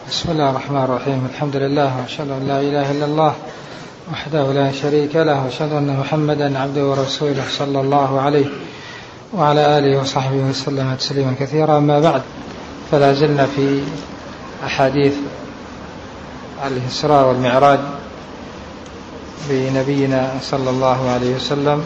بسم الله الرحمن الرحيم. الحمد لله وأشهد أن لا إله إلا الله وحده لا شريك له، وأشهد أن محمدا عبده ورسوله صلى الله عليه وعلى آله وصحبه وسلم تسليما كثيرا. أما بعد، فلا زلنا في أحاديث الإسراء والمعراج بنبينا صلى الله عليه وسلم.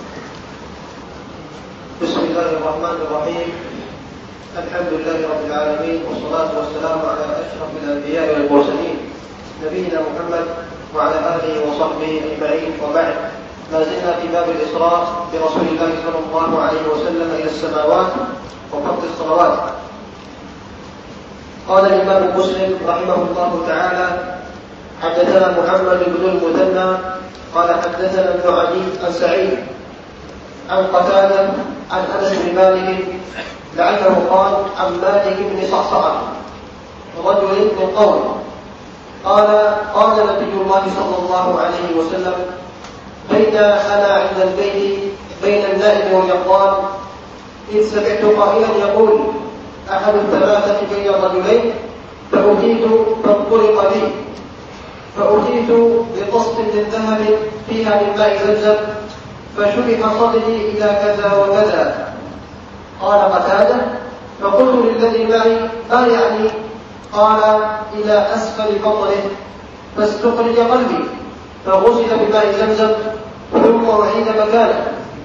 بسم الله الرحمن الرحيم. الحمد لله رب العالمين، والصلاة والسلام على أشرف الأنبياء والمرسلين نبينا محمد وعلى آله وصحبه أجمعين، وبعد. ما زلنا في باب الإسراء برسول الله صلى الله عليه وسلم إلى السماوات وفرض الصلوات. قال الإمام مسلم رحمه الله تعالى: حدثنا محمد بن المثنى قال حدثنا ابن عدي عن سعيد عن قتادة عن أنس بن مالك لعله قال عن مالك بن صعصعة رجل من قوم قال نبي الله صلى الله عليه وسلم: بين أنا عند البيت بين النائم واليقظان إذ سمعت قائلا يقول: أحد الثلاثة بين الرجلين، فأتيت فانطلق بي، فأتيت بقسط من ذهب فيها من ماء زمزم، فشرح صدري إلى كذا وكذا. قال قتادة: فقلت للذي معي: ما يعني؟ قال: إلى أسفل بطنه، فاستخرج قلبي فغسل بماء زمزم ثم أعيد مكانه،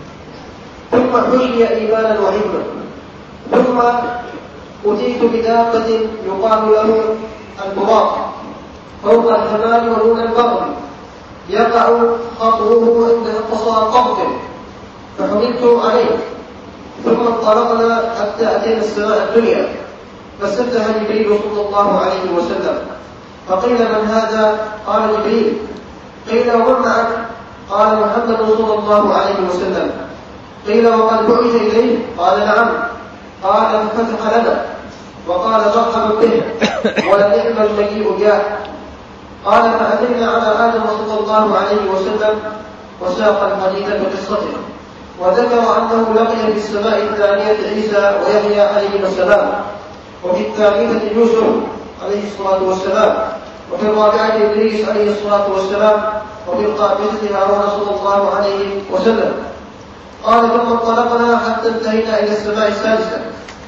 ثم حشي إيمانا وحكمة، ثم أتيت بدابة يقال له البراق فوق الحمام ودون البغل، يقع خطوه عند اقتصى قبض، فحملت عليه، ثم انطلقنا حتى أتينا السماء الدنيا، فاستفتح جبريل صلى الله عليه وسلم، فقيل: من هذا؟ قال: جبريل. قيل: ومن معك؟ قال: محمد صلى الله عليه وسلم. قيل: وقد بعث إليه؟ قال: نعم. قال: ففتح لنا وقال: مرحبا به ولنعم المجيء جاء. قال: فأتينا على آدم صلى الله عليه وسلم، وساق الحديث بقصته، وذكر أنه لقي في السماء الثانية عيسى ويحيى عليهما السلام، وفي الثالثة يوسف عليه الصلاة والسلام، وفي الرابعة إدريس عليه الصلاة والسلام، وفي الخامسة هارون صلى الله عليه وسلم. قال: ثم انطلقنا حتى انتهينا إلى السماء السادسة،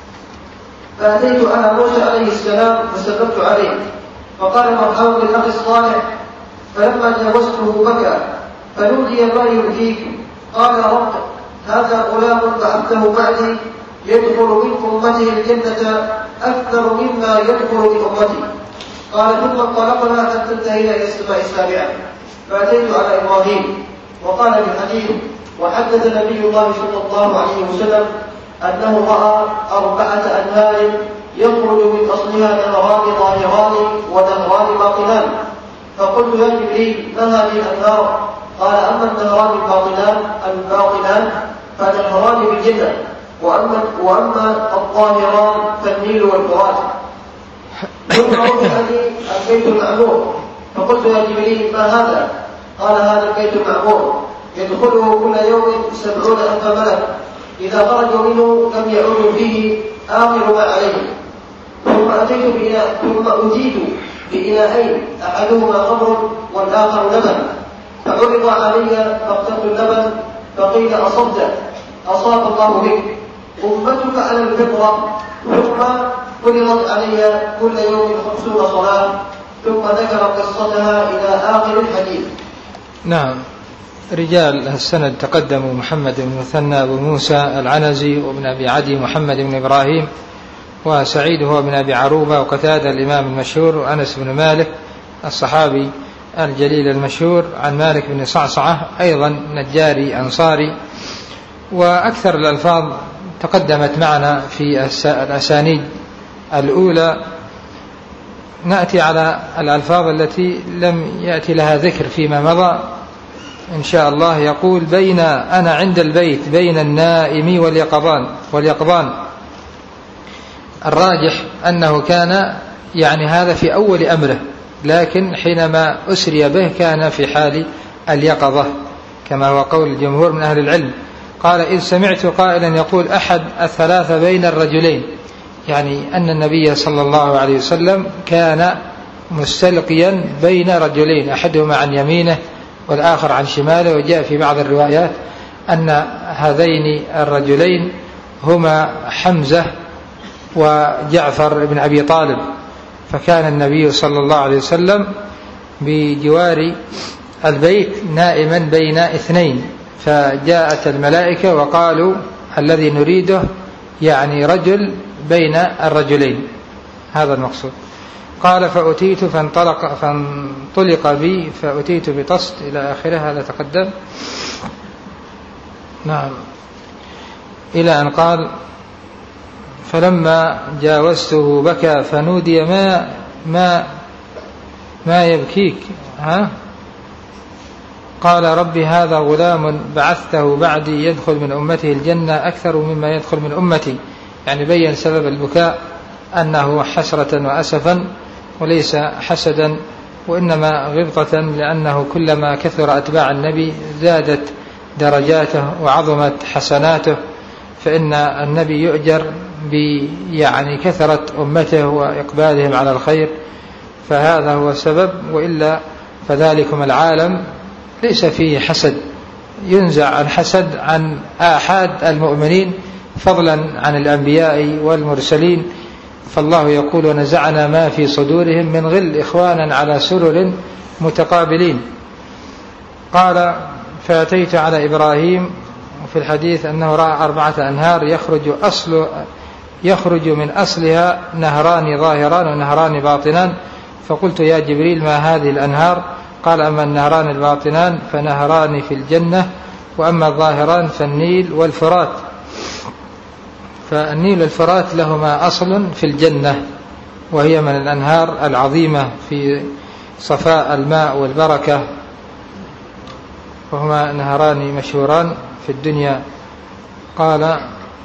فأتيت على موسى عليه السلام فسلمت عليه، فقال: مرحبا بالأخ الصالح. فلما جاوزته بكى، فنودي: ما يبكيك؟ قال: رب، هذا غلام بعثته بعدي يدخل من أمته الجنة أكثر مما يدخل من أمتي. قال: ثم انطلقنا حتى انتهينا إلى السماء السابعة، فأتيت على إبراهيم، وقال في الحديث: وحدث نبي الله صلى الله عليه وسلم أنه رأى 4 أنهار يخرج من أصلها نهران ظاهران ونهران باطنان. فقلت: يا جبريل، ما هذه الأنهار؟ قال: أما النهران الباطنان فنهران بالجنة، وأما الظاهران فالنيل والفرات. ثم رفع لي البيت المعمور، فقلت: يا جبريل، ما هذا؟ قال: هذا البيت المعمور يدخله كل يوم 70,000 ملك، إذا خرجوا منه لم يعودوا فيه آخر ما عليه. ثم أتيت بإناءين، أحدهما خمر والآخر لبن، فعرض علي فاخترت اللبن، فقيل: أصبت، أصاب الله بك، أمتك على الفطرة. ثم فرضت علي كل يوم 50 صلاة، ثم ذكر قصتها إلى آخر الحديث. نعم. رجال السند تقدموا: محمد بن المثنى أبو موسى العنزي، وابن أبي عدي محمد بن إبراهيم، وسعيد هو بن أبي عروبة، وقتادة الإمام المشهور، وأنس بن مالك الصحابي الجليل المشهور، عن مالك بن صعصعة أيضا نجاري أنصاري. وأكثر الألفاظ تقدمت معنا في الأسانيد الأولى. نأتي على الألفاظ التي لم يأتي لها ذكر فيما مضى إن شاء الله. يقول: بين أنا عند البيت بين النائم واليقظان. الراجح أنه كان يعني هذا في أول أمره، لكن حينما أسري به كان في حال اليقظة، كما هو قول الجمهور من أهل العلم. قال: إذ سمعت قائلا يقول: أحد الثلاثة بين الرجلين، يعني أن النبي صلى الله عليه وسلم كان مستلقيا بين رجلين، أحدهما عن يمينه والآخر عن شماله. وجاء في بعض الروايات أن هذين الرجلين هما حمزة وجعفر بن أبي طالب، فكان النبي صلى الله عليه وسلم بجوار البيت نائما بين اثنين، فجاءت الملائكة وقالوا الذي نريده يعني رجل بين الرجلين، هذا المقصود. قال فأتيت فانطلق بي فأتيت بطست إلى آخره، هذا تقدم. نعم، إلى أن قال فلما جاوزته بكى فنودي ما يبكيك؟ قال ربي هذا غلام بعثته بعدي يدخل من أمته الجنة أكثر مما يدخل من أمتي، يعني بين سبب البكاء أنه حسرة وأسفا وليس حسدا، وإنما غبطة، لأنه كلما كثر أتباع النبي زادت درجاته وعظمت حسناته، فإن النبي يؤجر يعني كثرة أمته وإقبالهم على الخير، فهذا هو السبب. وإلا فذلكم العالم ليس فيه حسد، ينزع الحسد عن آحاد المؤمنين فضلا عن الأنبياء والمرسلين. فالله يقول ونزعنا ما في صدورهم من غل إخوانا على سرر متقابلين. قال فأتيت على إبراهيم، وفي الحديث أنه رأى 4 أنهار يخرج من أصلها نهران ظاهران ونهران باطنان، فقلت يا جبريل ما هذه الأنهار؟ قال أما النهران الباطنان فنهران في الجنة، وأما الظاهران فالنيل والفرات. فالنيل والفرات لهما أصل في الجنة، وهي من الأنهار العظيمة في صفاء الماء والبركة، وهما نهران مشهوران في الدنيا. قال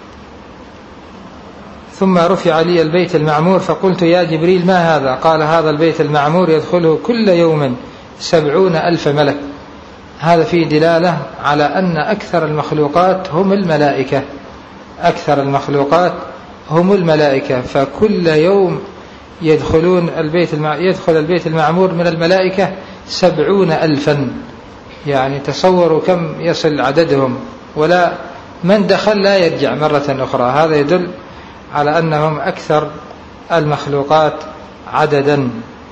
ثم رفع لي البيت المعمور فقلت يا جبريل ما هذا؟ قال هذا البيت المعمور يدخله كل يوم 70,000 ملك. هذا فيه دلالة على أن أكثر المخلوقات هم الملائكة، أكثر المخلوقات هم الملائكة، فكل يوم يدخل البيت المعمور من الملائكة 70,000، يعني تصوروا كم يصل عددهم، ولا من دخل لا يرجع مرة أخرى. هذا يدل على أنهم أكثر المخلوقات عددا.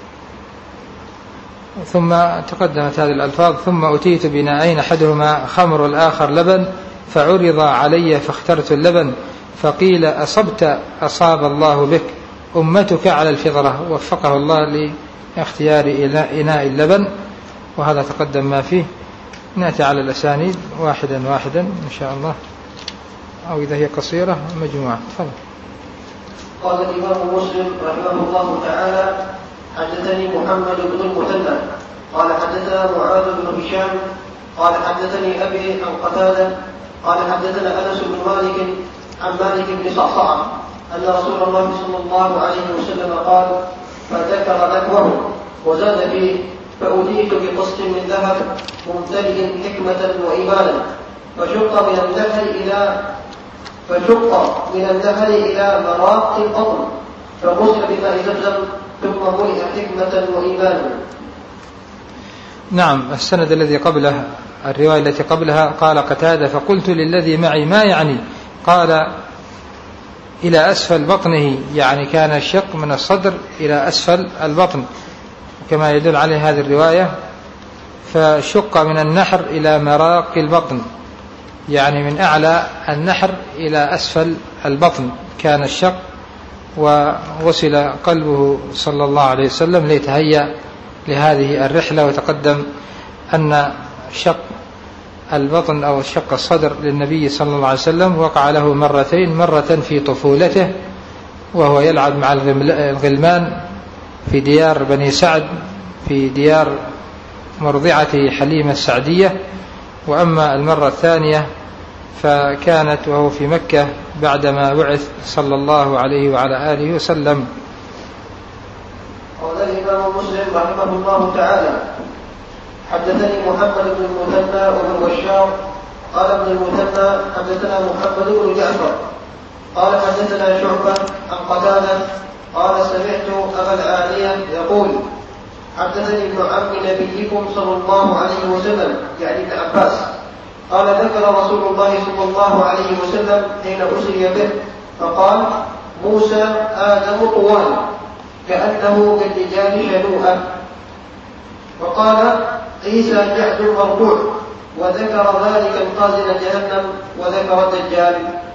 ثم تقدمت هذه الألفاظ ثم أتيت بناءين أحدهما خمر والآخر لبن، فعرض علي فاخترت اللبن، فقيل أصبت أصاب الله بك، أمتك على الفطرة. وفقه الله لاختيار إناء اللبن، وهذا تقدم ما فيه. نأتي على الأسانيد واحدا واحدا إن شاء الله، أو إذا هي قصيرة مجموعة. تفضل. قال الإمام مسلم رحمه الله تعالى حدثني محمد بن المثنى قال حدثنا معاذ بن هشام قال حدثني أبي عن قتادة قال حدثنا أنس بن مالك عن مالك بن صعصعة أن رسول الله صلى الله عليه وسلم قال فذكر ذكره وزاد فيه فأتيت بقسط من ذهب ممتلئ حكمة وإيمانا فشق من النهر إلى مراق القطر فغسل بماء زمزم ثم ملئ حكمة وإيمانا. نعم. السند الذي قبله، الرواية التي قبلها، قال قتادة فقلت للذي معي ما يعني؟ قال إلى أسفل بطنه، يعني كان الشق من الصدر إلى أسفل البطن كما يدل عليه هذه الرواية. فشق من النحر إلى مراق البطن، يعني من أعلى النحر إلى أسفل البطن كان الشق، وغسل قلبه صلى الله عليه وسلم ليتهيأ لهذه الرحلة. وتقدم أن شق البطن أو شق الصدر للنبي صلى الله عليه وسلم وقع له مرتين، مرة في طفولته وهو يلعب مع الغلمان في ديار بني سعد، في ديار مرضعته حليمة السعدية، وأما المرة الثانية فكانت وهو في مكة بعدما بعث صلى الله عليه وعلى آله وسلم. قال الإمام مسلم رحمه الله تعالى حدثني محمد بن المثنى وابن بشار قال ابن المثنى حدثنا محمد بن جعفر قال حدثنا شعبة عن قتادة قال سمعت أبا العالية يقول حدثني ابن عم نبيكم صلى الله عليه وسلم يعني ابن عباس قال ذكر رسول الله صلى الله عليه وسلم حين أسري به فقال موسى آدم طوال كأنه كالرجال شنوءة، وقال عيسى جعد مربوع، وذكر ذلك الخازن جهنم وذكر الدجال.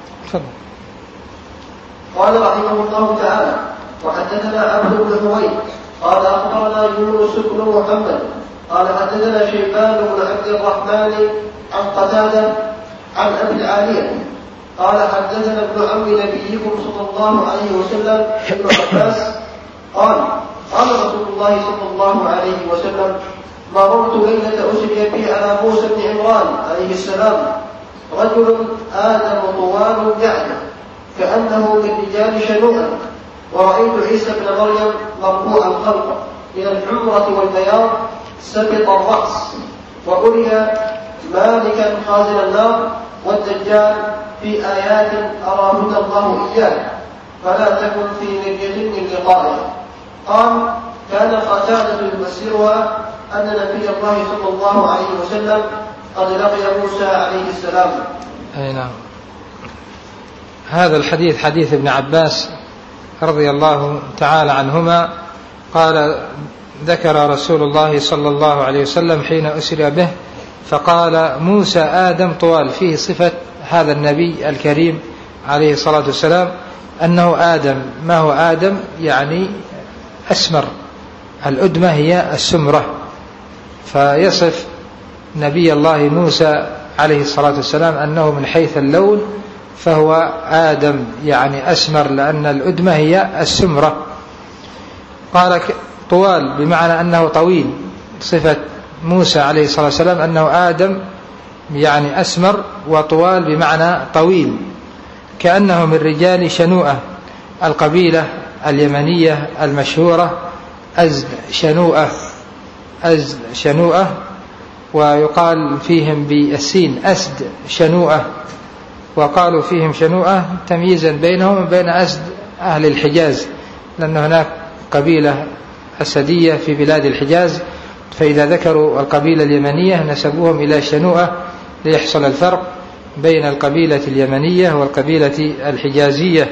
قال رحمه الله تعالى وحدثنا عبد بن حميد قال أخبرنا يونس بن محمد قال حدثنا شيبان بن عبد الرحمن عن قتادة عن أبي العالية قال حدثنا ابن عم نبيكم صلى الله عليه وسلم ابن عباس قال قال رسول الله صلى الله عليه وسلم مررت ليلة أسري بي على موسى بن عمران عليه السلام رجل آدم طوال جعده كأنه كالرجال شنوءا، ورأيت عيسى بن مريم مرفوع الخلق إلى الحمرة والبياض سبط الرأس، وأري مالكا خازن النار والدجال في آيات أراهن الله إياه فلا تكن في مرية من لقائه. قال كان قتادة يفسرها أن نبي الله صلى الله عليه وسلم قد لقي موسى عليه السلام. أي نعم. هذا الحديث حديث ابن عباس رضي الله تعالى عنهما قال ذكر رسول الله صلى الله عليه وسلم حين أسري به فقال موسى آدم طوال، فيه صفة هذا النبي الكريم عليه الصلاة والسلام أنه آدم. ما هو آدم؟ يعني أسمر، الأدمة هي السمرة، فيصف نبي الله موسى عليه الصلاة والسلام أنه من حيث اللون فهو آدم يعني أسمر، لأن الأدمة هي السمرة. قال طوال بمعنى أنه طويل، صفة موسى عليه الصلاة والسلام أنه آدم يعني أسمر، وطوال بمعنى طويل، كأنه من رجال شنوءة، القبيلة اليمنية المشهورة أزد شنوءة، ويقال فيهم بالسين أسد شنوءة، وقالوا فيهم شنوءة تمييزا بينهم وبين أسد أهل الحجاز، لأن هناك قبيلة أسدية في بلاد الحجاز، فإذا ذكروا القبيلة اليمنية نسبوهم إلى شنوءة ليحصل الفرق بين القبيلة اليمنية والقبيلة الحجازية.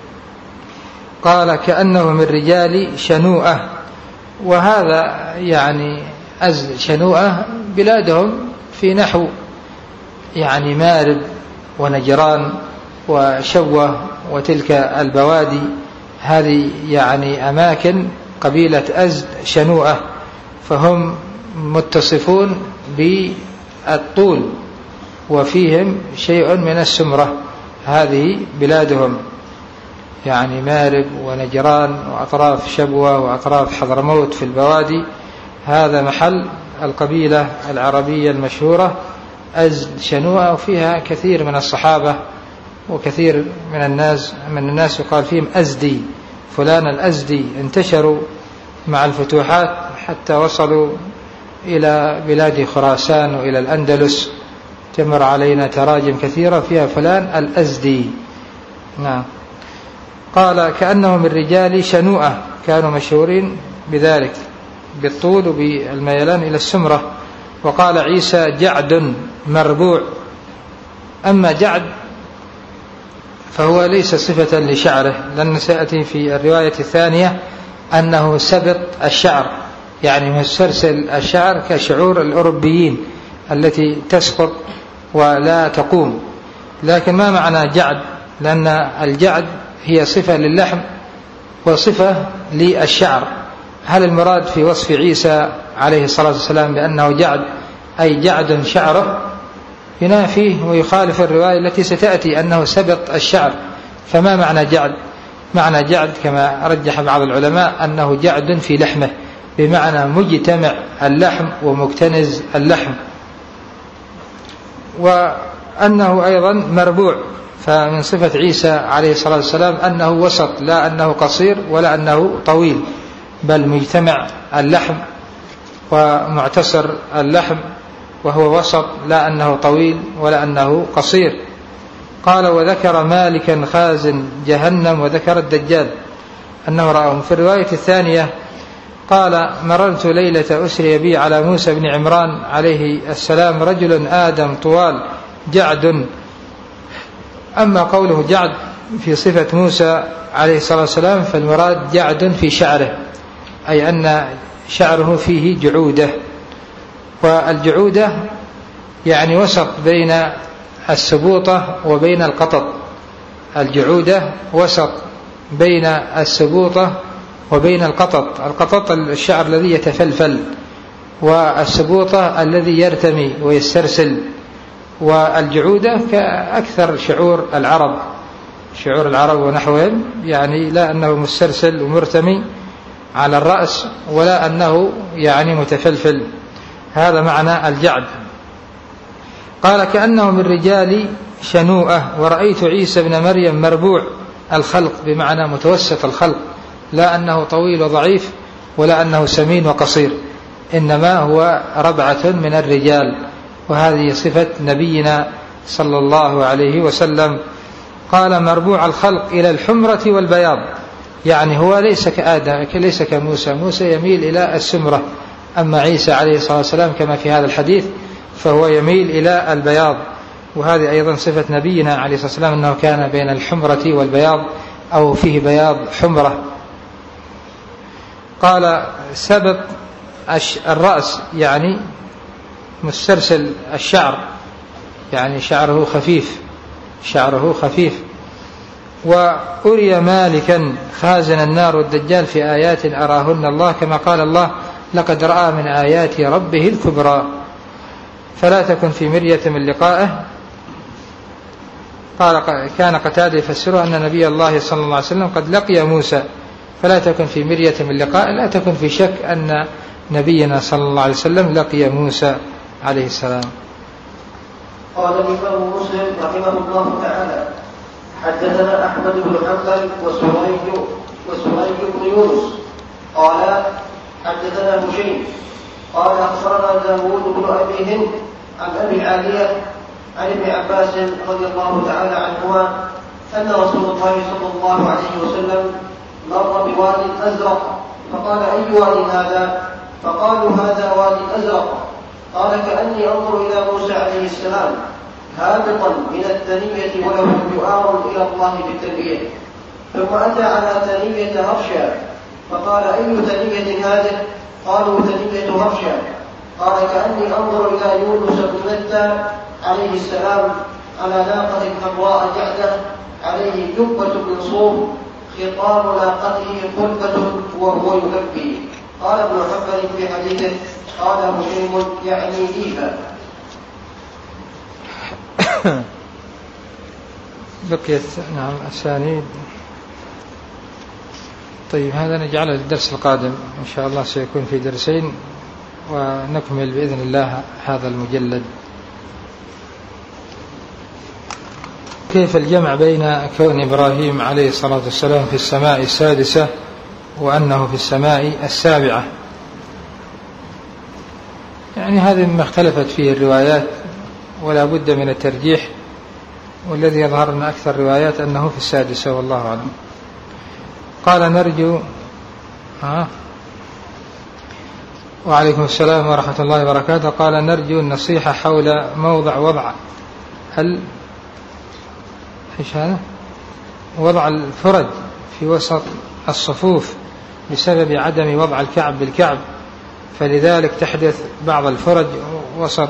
قال كأنه من رجال شنوءة، وهذا يعني أزد شنوءة بلادهم في نحو يعني مارب ونجران وشوة وتلك البوادي، هذه يعني أماكن قبيلة أزد شنوءة، فهم متصفون بالطول وفيهم شيء من السمرة. هذه بلادهم يعني مارب ونجران وأطراف شبوة وأطراف حضرموت في البوادي، هذا محل القبيلة العربية المشهورة أزد شنوءة، وفيها كثير من الصحابة وكثير من الناس يقال فيهم أزدي، فلان الأزدي، انتشروا مع الفتوحات حتى وصلوا إلى بلاد خراسان وإلى الأندلس، تمر علينا تراجم كثيرة فيها فلان الأزدي. نعم. قال كأنه من رجال شنوءة، كانوا مشهورين بذلك بالطول وبالميلان إلى السمرة. وقال عيسى جعد مربوع، أما جعد فهو ليس صفة لشعره، لأن سيأتي في الرواية الثانية أنه سبط الشعر، يعني مسلسل الشعر كشعور الأوروبيين التي تسقط ولا تقوم. لكن ما معنى جعد؟ لأن الجعد هي صفة للحم وصفة للشعر. هل المراد في وصف عيسى عليه الصلاة والسلام بأنه جعد أي جعد شعره؟ ينافيه ويخالف الرواية التي ستأتي أنه سبط الشعر. فما معنى جعد؟ معنى جعد كما رجح بعض العلماء أنه جعد في لحمه، بمعنى مجتمع اللحم ومكتنز اللحم، وأنه أيضا مربوع. فمن صفة عيسى عليه الصلاة والسلام أنه وسط، لا أنه قصير ولا أنه طويل، بل مجتمع اللحم ومعتصر اللحم، وهو وسط، لا أنه طويل ولا أنه قصير. قال وذكر مالكا خازن جهنم وذكر الدجال أنه رآهم. في الرواية الثانية قال: مررت ليلة أسري بي على موسى بن عمران عليه السلام رجل آدم طوال جعد. أما قوله جعد في صفة موسى عليه الصلاة والسلام فالمراد جعد في شعره، أي أن شعره فيه جعودة، والجعودة يعني وسط بين السبوطة وبين القطط. الجعودة وسط بين السبوطة وبين القطط. القطط الشعر الذي يتفلفل، والسبوطة الذي يرتمي ويسترسل، والجعودة كأكثر شعور العرب ونحوهم، يعني لا أنه مسترسل ومرتمي على الرأس ولا أنه يعني متفلفل. هذا معنى الجعد. قال: كأنه من رجال شنوءة، ورأيت عيسى بن مريم مربوع الخلق، بمعنى متوسط الخلق، لا أنه طويل وضعيف ولا أنه سمين وقصير، إنما هو ربعة من الرجال، وهذه صفة نبينا صلى الله عليه وسلم. قال: مربوع الخلق إلى الحمرة والبياض، يعني هو ليس كآدم، ليس كموسى. موسى يميل إلى السمرة، أما عيسى عليه الصلاة والسلام كما في هذا الحديث فهو يميل إلى البياض. وهذه أيضا صفة نبينا عليه الصلاة والسلام، أنه كان بين الحمرة والبياض، أو فيه بياض حمرة. قال: سبب الرأس يعني مسترسل الشعر، يعني شعره خفيف. وأري مالكا خازن النار والدجال في آيات أراهن الله، كما قال الله: لقد رأى من آيات ربه الكبرى، فلا تكن في مرية من لقائه. قال: كان قتادة يفسره أن نبي الله صلى الله عليه وسلم قد لقي موسى، فلا تكن في مرية من لقائه، لا تكن في شك أن نبينا صلى الله عليه وسلم لقي موسى عليه السلام. قال الإمام مسلم رحمه الله تعالى: حدثنا أحمد بن حنبل وسريج بن يونس قال حدثنا هشيم قال أخبرنا داود بن أبي هند عن أبي العالية عن ابن عباس رضي الله تعالى عنهما أن رسول الله صلى الله عليه وسلم مر بواد أزرق، فقال: أي واد هذا؟ فقالوا: هذا واد أزرق. قال: كأني أنظر إلى موسى عليه السلام هابطا من الثنية وله جؤار إلى الله بالتلبية، ثم أتى على ثنية هرشا، فقال: أي ثنية هذه؟ قالوا: ثنية هرشا. قال: كأني أنظر إلى يونس بن متى عليه السلام على ناقة حمراء جعدة عليه جبة من صوف، خطام ناقته قلبة وهو يلبي. قال ابن حنبل في حديثه: قال هشيم يعني ديفا. بقيت نعم أسانيد. طيب، هذا نجعله للدرس القادم إن شاء الله، سيكون في درسين ونكمل بإذن الله هذا المجلد. كيف الجمع بين كون إبراهيم عليه الصلاة والسلام في السماء السادسة وأنه في السماء السابعة؟ يعني هذا مما اختلفت فيه الروايات، ولا بد من الترجيح، والذي يظهر لنا أكثر الروايات أنه في السادسة، والله أعلم. قال: نرجو وعليكم السلام ورحمة الله وبركاته. قال: نرجو النصيحة حول موضع وضع إيش هذا؟ وضع الفرج في وسط الصفوف بسبب عدم وضع الكعب بالكعب، فلذلك تحدث بعض الفرج وسط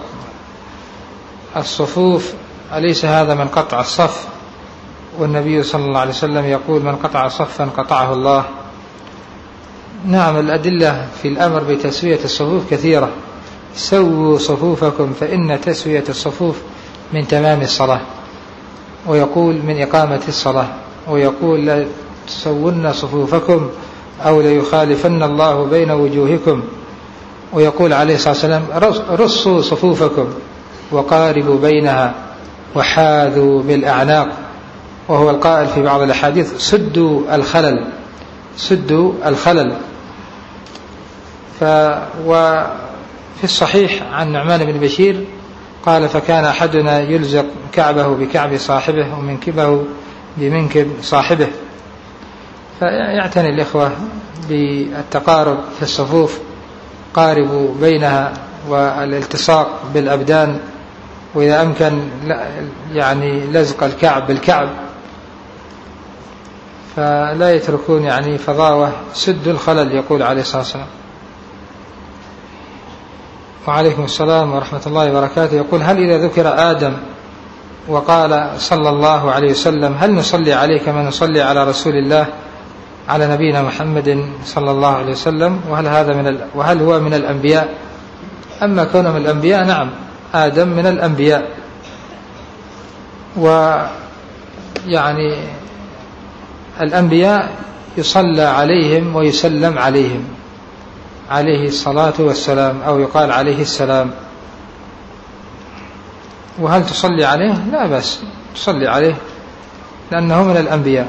الصفوف. أليس هذا من قطع الصف؟ والنبي صلى الله عليه وسلم يقول: من قطع صفا قطعه الله. نعم، الأدلة في الأمر بتسوية الصفوف كثيرة. سووا صفوفكم فإن تسوية الصفوف من تمام الصلاة، ويقول من إقامة الصلاة، ويقول: لا تسون صفوفكم أو ليخالفن الله بين وجوهكم، ويقول عليه الصلاة والسلام: رصوا صفوفكم وقاربوا بينها وحاذوا بالأعناق. وهو القائل في بعض الأحاديث: سدوا الخلل. وفي الصحيح عن نعمان بن بشير قال: فكان أحدنا يلزق كعبه بكعب صاحبه ومنكبه بمنكب صاحبه. فيعتني الإخوة بالتقارب في الصفوف، قاربوا بينها والالتصاق بالأبدان، وإذا أمكن يعني لزق الكعب بالكعب، فلا يتركون يعني فضاوة سد الخلل، يقول عليه الصلاة والسلام. وعليكم السلام ورحمة الله وبركاته. يقول: هل إذا ذكر آدم وقال صلى الله عليه وسلم هل نصلي عليه كما نصلي على رسول الله على نبينا محمد صلى الله عليه وسلم؟ وهل هو من الأنبياء؟ أما كونه من الأنبياء، نعم، آدم من الأنبياء، ويعني الأنبياء يصلى عليهم ويسلم عليهم عليه الصلاة والسلام، أو يقال عليه السلام. وهل تصلي عليه؟ لا بأس تصلي عليه لأنه من الأنبياء.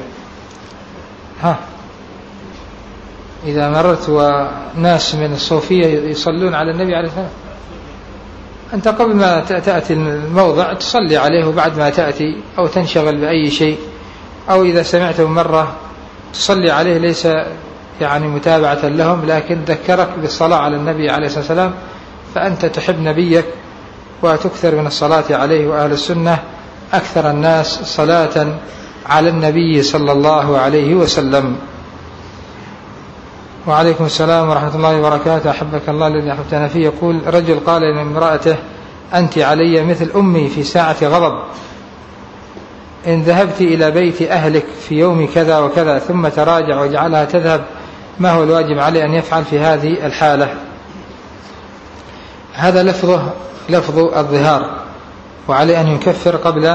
إذا مررت وناس من الصوفية يصلون على النبي عليه الصلاة والسلام، أنت قبل ما تأتي الموضع تصلي عليه، وبعد ما تأتي أو تنشغل بأي شيء، أو إذا سمعته مرة تصلي عليه، ليس يعني متابعة لهم، لكن ذكرك بالصلاة على النبي عليه الصلاة والسلام، فأنت تحب نبيك وتكثر من الصلاة عليه. وأهل السنة أكثر الناس صلاة على النبي صلى الله عليه وسلم. وعليكم السلام ورحمة الله وبركاته. أحبك الله الذي أحببتنا فيه. يقول: رجل قال لامرأته: أنت علي مثل أمي في ساعة غضب، إن ذهبت إلى بيت أهلك في يوم كذا وكذا ثم تراجع وجعلها تذهب، ما هو الواجب عليه أن يفعل في هذه الحالة؟ هذا لفظ الظهار، وعليه أن يكفر قبل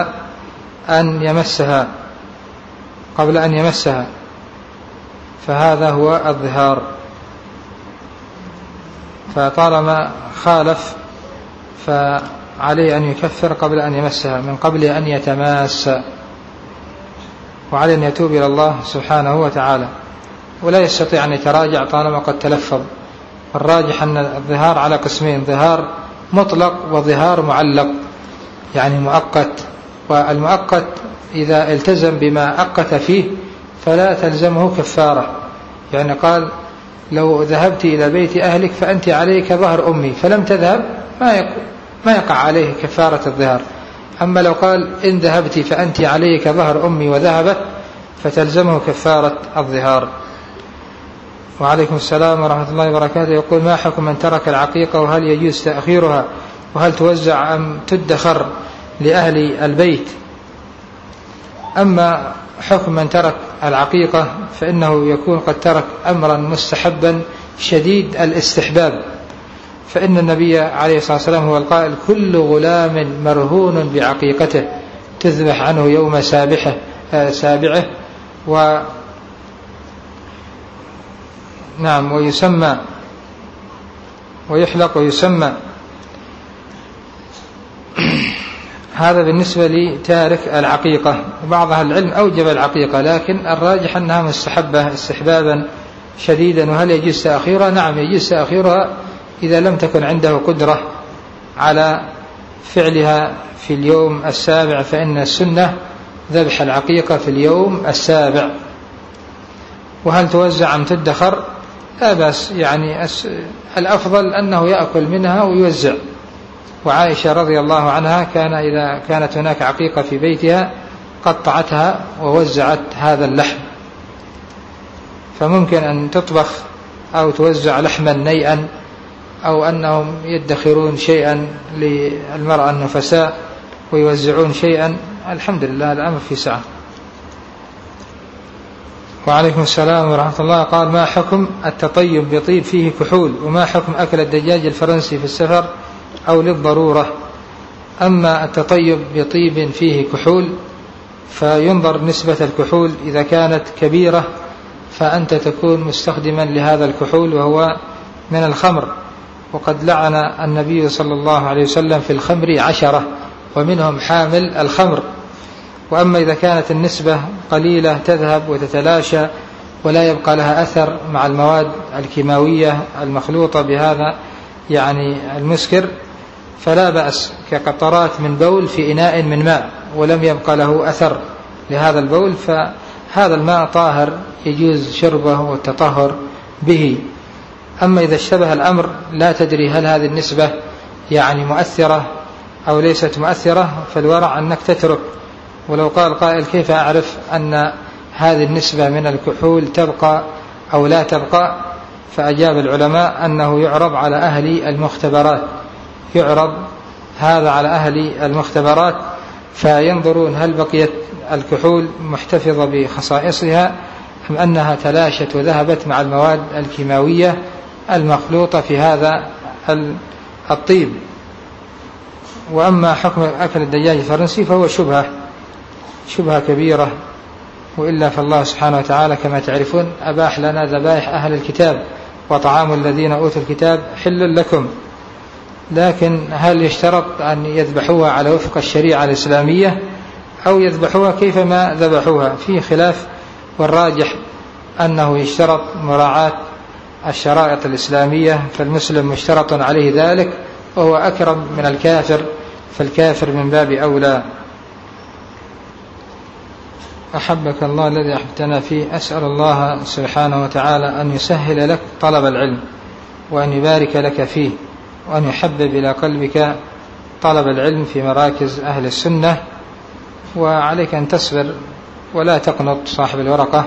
أن يمسها، فهذا هو الظهار. فطالما خالف فعليه أن يكفر قبل أن يمسها من قبل أن يتماس، وعليه أن يتوب إلى الله سبحانه وتعالى، ولا يستطيع أن يتراجع طالما قد تلفظ. الراجح أن الظهار على قسمين: ظهار مطلق وظهار معلق، يعني مؤقت. والمؤقت إذا التزم بما أقت فيه فلا تلزمه كفارة. يعني قال: لو ذهبت إلى بيت أهلك فأنت عليك ظهر أمي، فلم تذهب ما يقع عليه كفارة الظهار. أما لو قال: إن ذهبت فأنت عليك ظهر أمي وذهبت، فتلزمه كفارة الظهار. وعليكم السلام ورحمة الله وبركاته. يقول: ما حكم من ترك العقيقة، وهل يجوز تأخيرها، وهل توزع أم تدخر لأهل البيت؟ أما حكم من ترك العقيقة فإنه يكون قد ترك أمرا مستحبا شديد الاستحباب، فإن النبي عليه الصلاة والسلام هو القائل: كل غلام مرهون بعقيقته تذبح عنه يوم سابعه ويسمى ويحلق ويسمى. هذا بالنسبة لتارك العقيقة. وبعض أهل العلم أوجب العقيقة، لكن الراجح أنها مستحبة استحبابا شديدا. وهل يجوز تأخيرها؟ نعم، يجوز تأخيرها إذا لم تكن عنده قدرة على فعلها في اليوم السابع، فإن السنة ذبح العقيقة في اليوم السابع. وهل توزع أم تدخر؟ لا بأس، يعني الأفضل أنه يأكل منها ويوزع. وعائشة رضي الله عنها إذا كانت هناك عقيقة في بيتها قطعتها ووزعت هذا اللحم. فممكن أن تطبخ أو توزع لحما نيئا، أو أنهم يدخرون شيئا للمرأة النفساء ويوزعون شيئا. الحمد لله، الأمر في سعة. وعليكم السلام ورحمة الله. قال: ما حكم التطيب بطيب فيه كحول، وما حكم أكل الدجاج الفرنسي في السفر أو للضرورة؟ أما التطيب بطيب فيه كحول فينظر نسبة الكحول، إذا كانت كبيرة فأنت تكون مستخدما لهذا الكحول وهو من الخمر، وقد لعن النبي صلى الله عليه وسلم في الخمر 10 ومنهم حامل الخمر. وأما إذا كانت النسبة قليلة تذهب وتتلاشى ولا يبقى لها أثر مع المواد الكيماوية المخلوطة بهذا يعني المسكر، فلا بأس، كقطرات من بول في إناء من ماء ولم يبقى له أثر لهذا البول، هذا الماء طاهر يجوز شربه والتطهر به. أما إذا اشتبه الأمر لا تدري هل هذه النسبة يعني مؤثرة أو ليست مؤثرة، فالورع أنك تترك. ولو قال قائل كيف أعرف أن هذه النسبة من الكحول تبقى أو لا تبقى؟ فأجاب العلماء أنه يعرض على أهل المختبرات، يعرض هذا على أهل المختبرات فينظرون هل بقيت الكحول محتفظة بخصائصها أم أنها تلاشت وذهبت مع المواد الكيماوية المخلوطة في هذا الطيب. وأما حكم أكل الدجاج الفرنسي فهو شبهة كبيرة، وإلا فالله سبحانه وتعالى كما تعرفون أباح لنا ذبائح أهل الكتاب وطعام الذين أوتوا الكتاب حل لكم، لكن هل يشترط أن يذبحوها على وفق الشريعة الإسلامية أو يذبحوها كيفما ذبحوها؟ فيه خلاف، والراجح أنه يشترط مراعاة الشرائط الإسلامية، فالمسلم مشترط عليه ذلك وهو أكرم من الكافر، فالكافر من باب أولى. أحبك الله الذي أحبتنا فيه، أسأل الله سبحانه وتعالى أن يسهل لك طلب العلم وأن يبارك لك فيه وأن يحبب إلى قلبك طلب العلم في مراكز أهل السنة، وعليك أن تصبر ولا تقنط صاحب الورقة،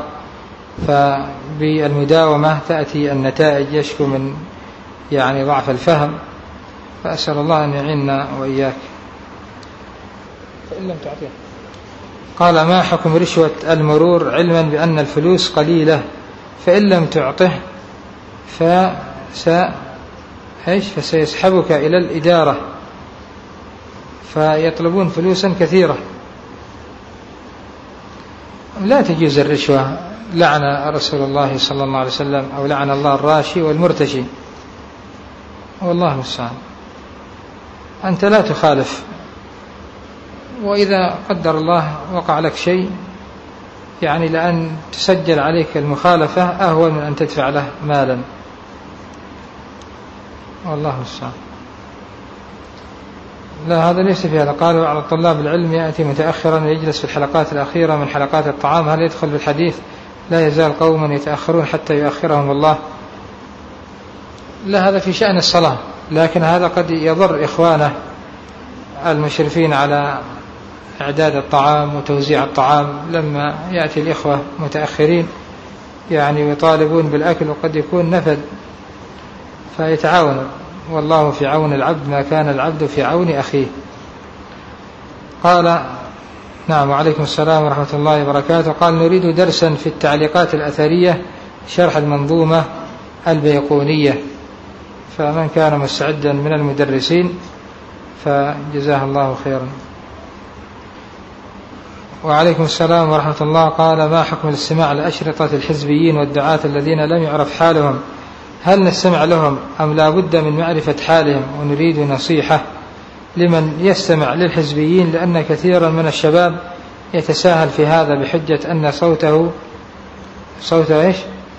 فبالمداومة تأتي النتائج. يشكو من يعني ضعف الفهم، فأسأل الله أن يعيننا وإياك. فإن لم تعطيه قال ما حكم رشوة المرور علما بأن الفلوس قليلة، فإن لم تعطه فسيسحبك إلى الإدارة فيطلبون فلوسا كثيرة. لا تجوز الرشوة، لعن رسول الله صلى الله عليه وسلم أو لعن الله الراشي والمرتشي، والله المستعان. أنت لا تخالف، وإذا قدر الله وقع لك شيء يعني لأن تسجل عليك المخالفة أهون من أن تدفع له مالا، والله المستعان. لا، هذا ليس في هذا. قالوا على طلاب العلم يأتي متأخرا ويجلس في الحلقات الأخيرة من حلقات الطعام، هل يدخل بالحديث لا يزال قوما يتأخرون حتى يؤخرهم الله؟ لا، هذا في شأن الصلاة، لكن هذا قد يضر إخوانه المشرفين على إعداد الطعام وتوزيع الطعام، لما يأتي الإخوة متأخرين يعني يطالبون بالأكل وقد يكون نفد، فيتعاون. والله في عون العبد ما كان العبد في عون أخيه. قال نعم، وعليكم السلام ورحمة الله وبركاته. قال نريد درسا في التعليقات الأثرية شرح المنظومة البيقونية، فمن كان مستعدا من المدرسين فجزاه الله خيرا. وعليكم السلام ورحمة الله. قال ما حكم الاستماع لأشرطة الحزبيين والدعاة الذين لم يعرف حالهم، هل نستمع لهم أم لا بد من معرفة حالهم؟ ونريد نصيحة لمن يستمع للحزبيين، لأن كثيرا من الشباب يتساهل في هذا بحجة أن صوته إيش؟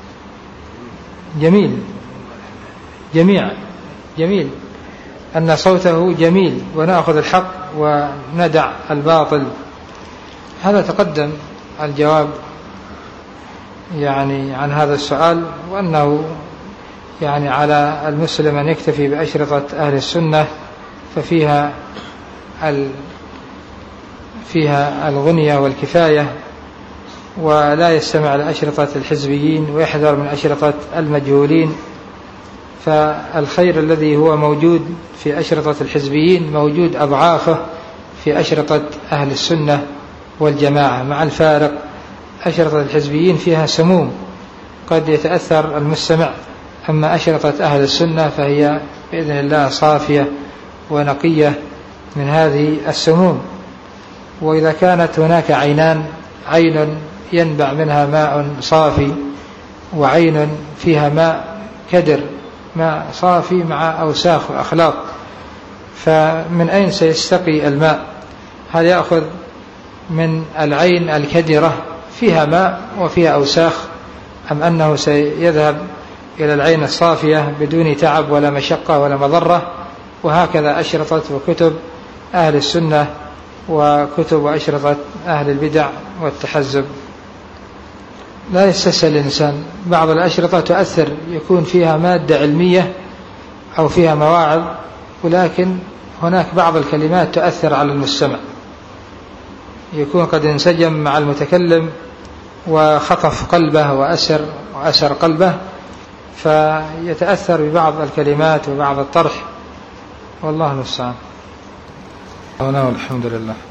جميل، أن صوته جميل ونأخذ الحق وندع الباطل. هذا تقدم الجواب يعني عن هذا السؤال، وأنه يعني على المسلم أن يكتفي بأشرطة أهل السنة، ففيها الغنية والكفاية، ولا يستمع لأشرطة الحزبيين ويحذر من أشرطة المجهولين. فالخير الذي هو موجود في أشرطة الحزبيين موجود أضعافه في أشرطة أهل السنة والجماعة، مع الفارق أشرطة الحزبيين فيها سموم قد يتأثر المستمع، أما أشرطة أهل السنة فهي بإذن الله صافية ونقية من هذه السموم. وإذا كانت هناك عينان، عين ينبع منها ماء صافي وعين فيها ماء كدر، ماء صافي مع أوساخ وأخلاق، فمن أين سيستقي الماء؟ هل يأخذ من العين الكدرة فيها ماء وفيها أوساخ، أم أنه سيذهب إلى العين الصافية بدون تعب ولا مشقة ولا مضرة؟ وهكذا أشرطة وكتب أهل السنة وكتب وأشرطة أهل البدع والتحزب. لا يستسهل الإنسان. بعض الأشرطة تؤثر، يكون فيها مادة علمية أو فيها مواعظ، ولكن هناك بعض الكلمات تؤثر على المستمع، يكون قد انسجم مع المتكلم وخطف قلبه وأسر قلبه، فيتأثر ببعض الكلمات وبعض الطرح، والله المستعان. والحمد لله.